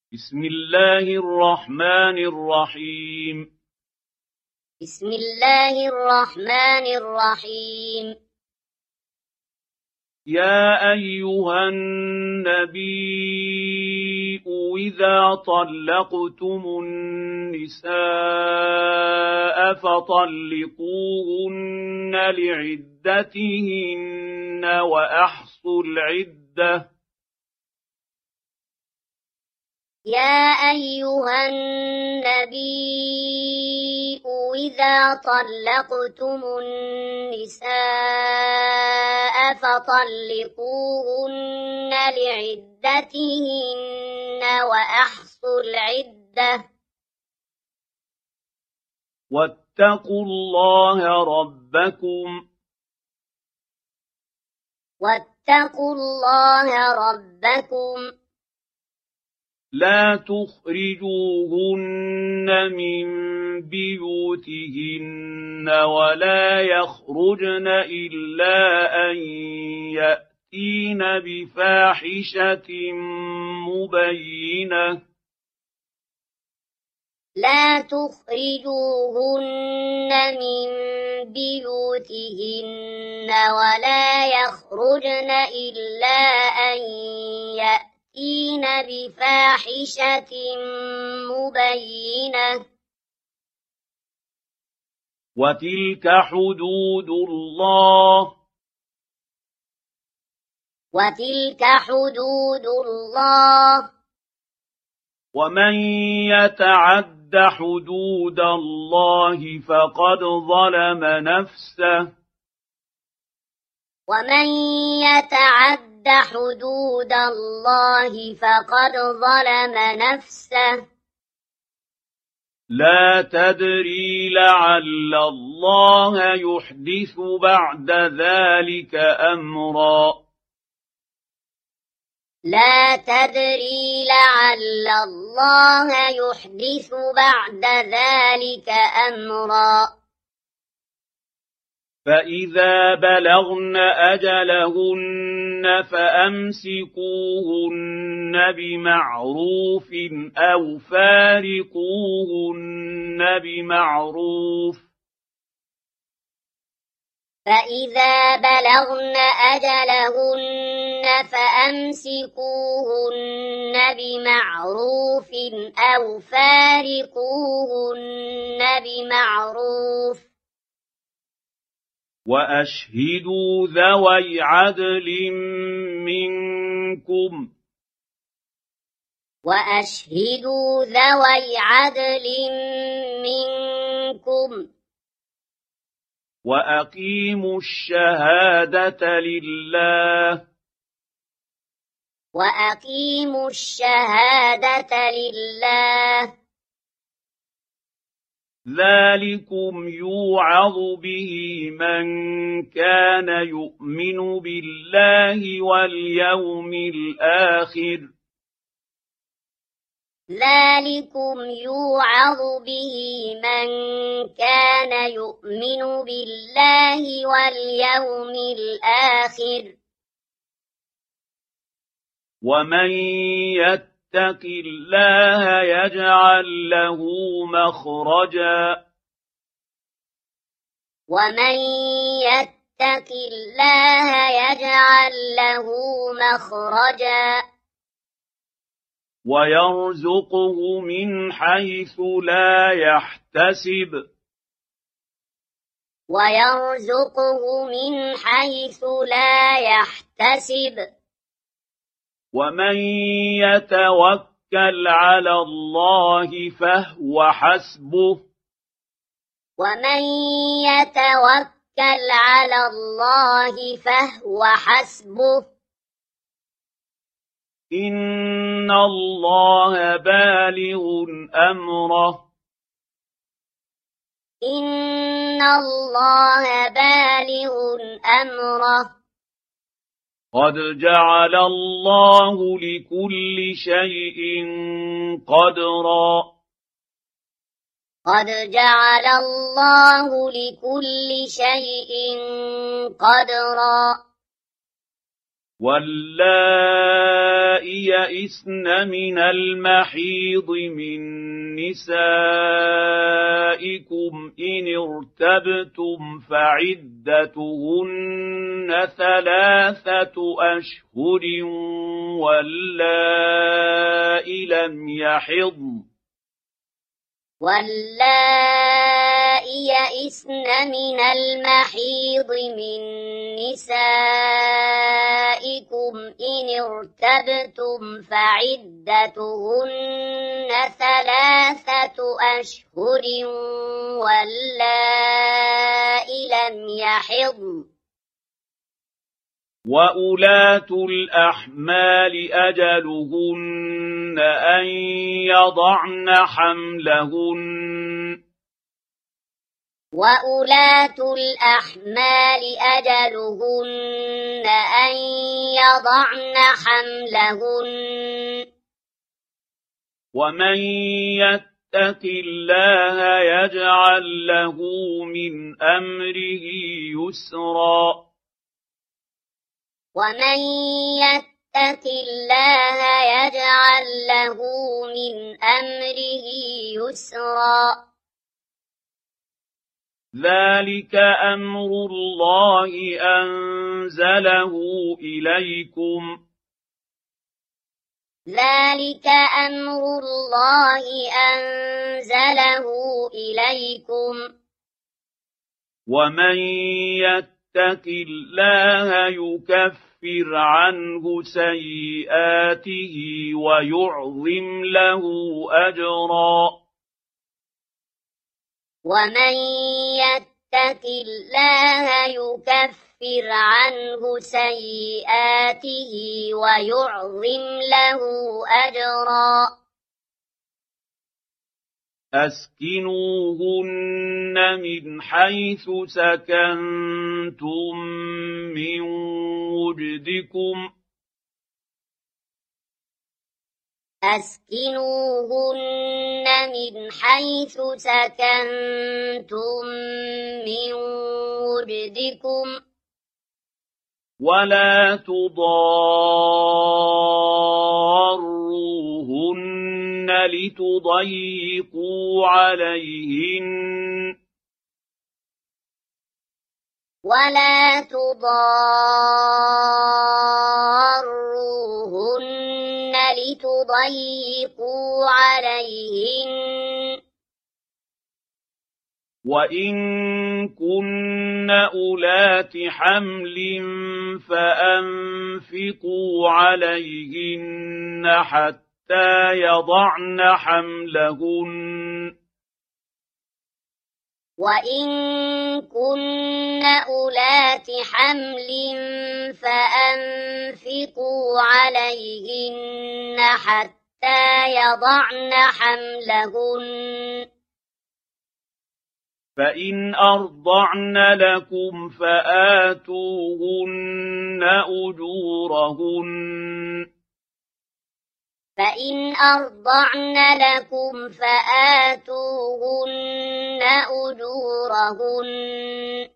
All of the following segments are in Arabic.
بسم الله الرحمن الرحيم. بسم الله الرحمن الرحيم. يا أيها النبي إذا طلقتم النساء فطلقوهن لعدتهن وأحصوا العدة. يا أيها النبي إذا طلقتم النساء فطلقوهن لعدتهن وأحصوا العدة. واتقوا الله ربكم. واتقوا الله ربكم. لا تخرجوهن من بيوتهن ولا يخرجن إلا أن يأتين بفاحشة مبينة. لا تخرجوهن من بيوتهن ولا يخرجن إلا أن يأتين بفاحشة مبينة. وتلك حدود الله. وتلك حدود الله. ومن يتعد حدود الله فقد ظلم نفسه. ومن يتعد حدود الله فقد ظلم نفسه. لا تدري لعل الله يحدث بعد ذلك أمرا. لا تدري لعل الله يحدث بعد ذلك أمرا. فإذا بلغن أجلهن فأمسكوهن بمعروف أو فارقوهن بمعروف. فإذا بلغن أجلهن فأمسكوهن بمعروف أو فارقوهن بمعروف. وأشهدوا ذوي عدل منكم. وأشهدوا ذوي عدل منكم. وأقيموا الشهادة لله. وأقيموا الشهادة لله. ذلكم يوعظ به من كان يؤمن بالله واليوم الآخر. ذلكم يوعظ به من كان يؤمن بالله واليوم الآخر. ومن يتق الله يجعل له مخرجا. ومن يتق الله يجعل له مخرجا. ويرزقه من حيث لا يحتسب. ويرزقه من حيث لا يحتسب. ومن يتوكل على الله فهو حسبه. ومن يتوكل على الله فهو حسبه. إن الله بالغ أمره. إن الله بالغ أمره. قد جعل الله لكل شيء قدرا. قد جعل الله لكل شيء قدرا. واللائي يئسن من المحيض من نسائكم إن ارتبتم فعدتهن 3 أشهر واللائي لم يحضن يئسن من المحيض من نسائكم إن ارتبتم فعدتهن 3 أشهر واللائي لم يحضن وأولاة الأحمال أجلهن أن يضعن حملهن وأولاة الأحمال أجلهن أن يضعن حملهن ومن يتق الله يجعل له من أمره يسرا ومن يتق الله يجعل له من أمره يسرا ذلك أمر الله أنزله إليكم ذلك أمر الله أنزله إليكم ومن يتق الله يكفر عنه سيئاته ويعظم له أجرا ومن يتق الله يكفر عنه سيئاته ويعظم له أجرا أسكنوهن من حيث سكنتم من وجدكم أسكنوهن من حيث سكنتم من وجدكم ولا تضاروهن لتضيقوا عليهن ولا تضاروهن لتضيقوا عليهن وإن كن أولات حمل فأنفقوا عليهن حتى يضعن حملهن وإن كن أولات حمل فأنفقوا عليهن حتى يضعن حملهن فإن أرضعن لكم فآتوهن أجورهن فإن أرضعن لكم فآتوهن أجورهن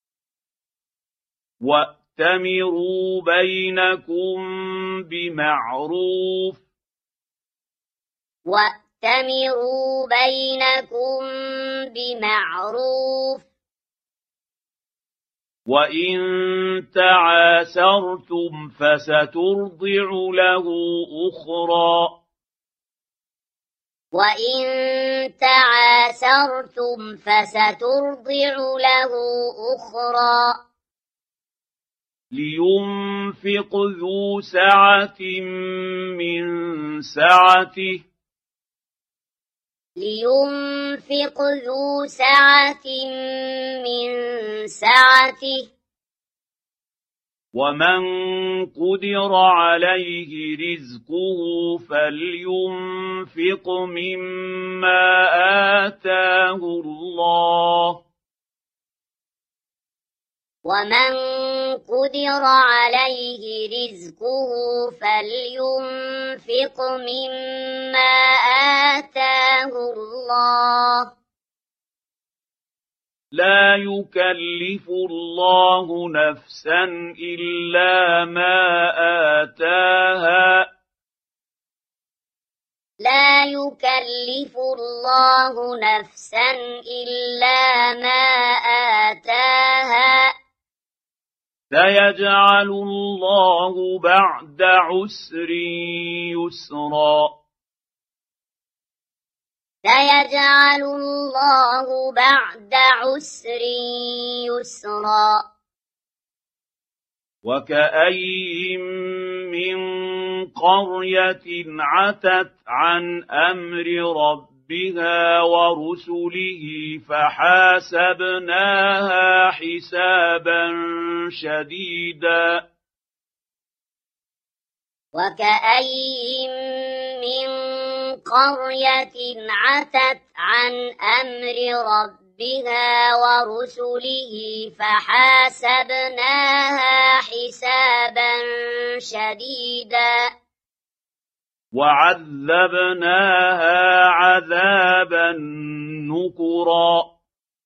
وأتمروا بينكم بمعروف وأتمروا بينكم بمعروف وإن تعاسرتم فسترضع له أخرى وإن تعاسرتم فسترضع له أخرى لينفق ذو سعة من سعته لينفق ذو سعة من سعته ومن قدر عليه رزقه فلينفق مما آتاه الله ومن قدر عليه رزقه فلينفق مما آتاه الله لا يكلف الله نفسا إلا ما آتاها لا يكلف الله نفسا إلا ما آتاها سيجعل الله بعد عسر يسرا سيجعل الله بعد عسر يسرا وكأين من قرية عتت عن أمر ربها ورسله فحاسبناها حسابا شديدا وكأين من قرية عتت عن أمر ربها ورسله فحاسبناها حسابا شديدا وعذبناها عذابا نكرا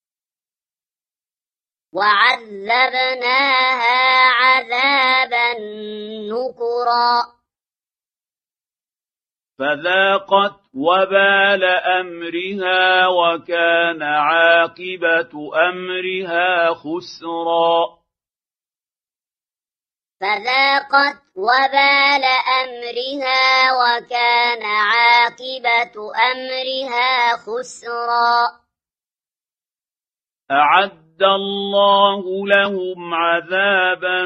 وعذبناها عذابا نكرا فذاقت وبال أمرها وكان عاقبة أمرها خسرا فذاقت وبال أمرها وكان عاقبة أمرها خسرا أعد الله لهم عذابا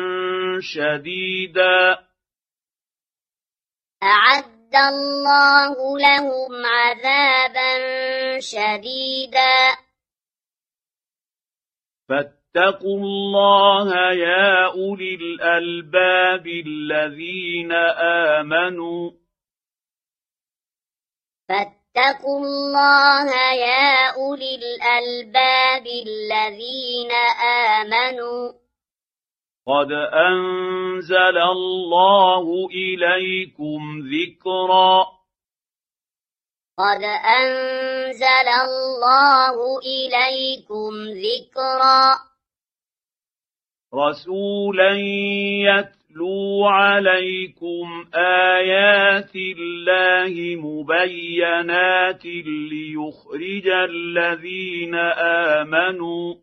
شديدا أعد الله لهم عذابا شديدا فاتقوا الله يا أولي الألباب الذين آمنوا فاتقوا الله يا أولي الألباب الذين آمنوا قد أنزل الله إليكم ذكرا قد أنزل الله إليكم ذكرا رسولا يتلو عليكم آيات الله مبينات ليخرج الذين آمنوا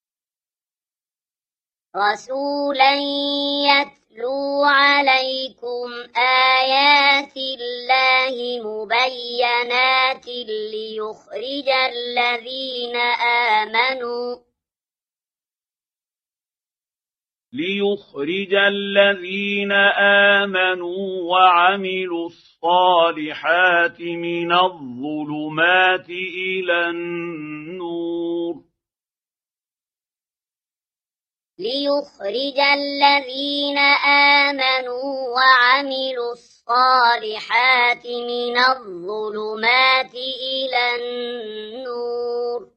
رسولا يتلو عليكم آيات الله مبينات ليخرج الذين آمنوا وعملوا الصالحات من الظلمات إلى النور ليخرج الذين آمنوا وعملوا الصالحات من الظلمات إلى النور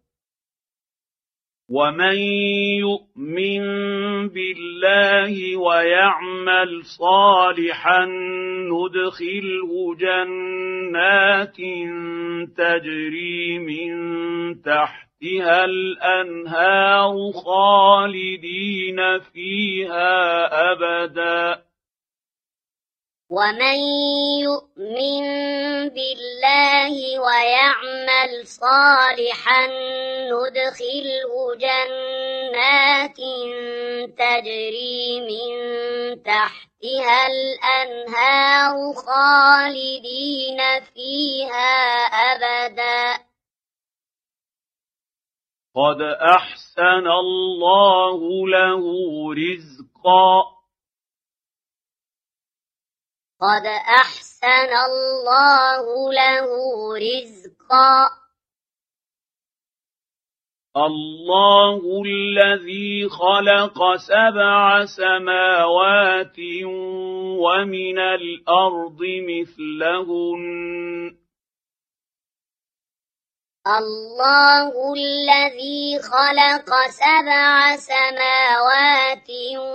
ومن يؤمن بالله ويعمل صالحا ندخله جنات تجري من تحتها الأنهار خالدين فيها أبدا ومن يؤمن بالله ويعمل صالحا ندخله جنات تجري من تحتها الأنهار خالدين فيها أبدا قد أحسن الله له رزقا قد أحسن الله له رزقا الله الذي خلق 7 سماوات ومن الأرض مثلهن الله الذي خلق 7 سماوات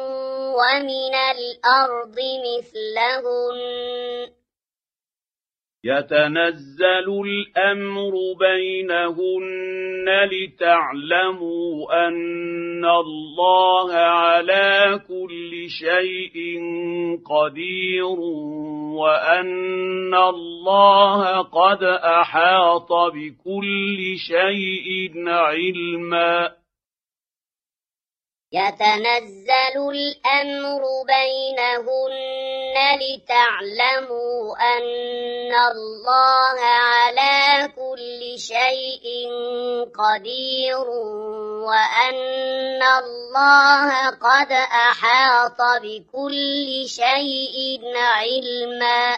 ومن الأرض مثلهن يتنزل الأمر بينهن لتعلموا أن الله على كل شيء قدير وأن الله قد أحاط بكل شيء علما. يتنزل الأمر بينهن لتعلموا أن الله على كل شيء قدير وأن الله قد أحاط بكل شيء علما.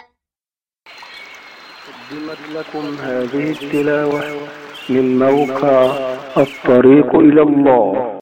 قدمت لكم هذه التلاوة من موقع الطريق إلى الله.